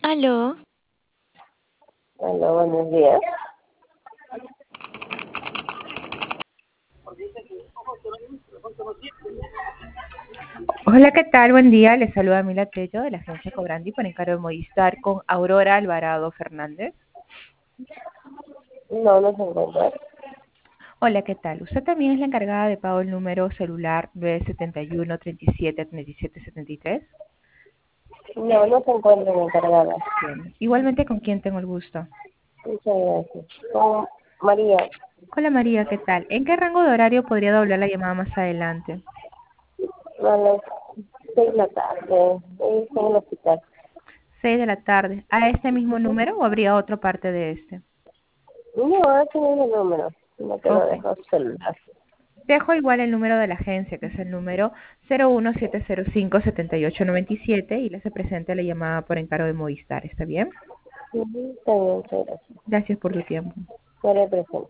Aló, Hola, buenos días. Hola, ¿qué tal? Buen día. Les saluda Mila Tello de la agencia Cobrandi por encargo de Movistar con Aurora Alvarado Fernández. No, no se encuentra. Hola, ¿qué tal? Usted también es la encargada de pago el número celular 971 37 37 73. No, no se encuentra encargada. Bien. Igualmente, ¿con quién tengo el gusto? Muchas gracias. Con María, Hola, María, ¿qué tal? ¿En qué rango de horario podría doblar la llamada más adelante? a las 6 de la tarde. Ella está en el hospital. 6 de la tarde. ¿A este mismo número o habría otra parte de este? No, ese no es el número. No te lo Ok. dejo celular. Dejo igual el número de la agencia, que es el número 01705-7897 y le hace presente la llamada por encargo de Movistar. ¿Está bien? Ujú, está bien, muchas gracias. Gracias por tu tiempo. Estaré presente.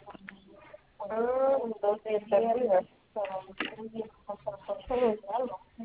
Entonces está arriba.